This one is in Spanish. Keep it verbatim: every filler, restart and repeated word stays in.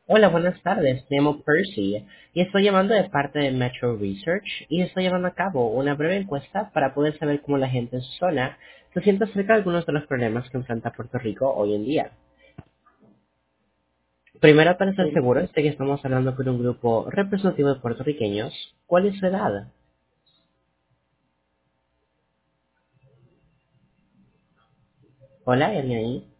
Hola, buenas tardes. Me llamo Percy y estoy llamando de parte de Metro Research y estoy llevando a cabo una breve encuesta para poder saber cómo la gente en su zona se siente acerca de algunos de los problemas que enfrenta Puerto Rico hoy en día. Primero, para estar Sí. seguros de que estamos hablando con un grupo representativo de puertorriqueños, ¿cuál es su edad? Hola, ¿hay alguien ahí?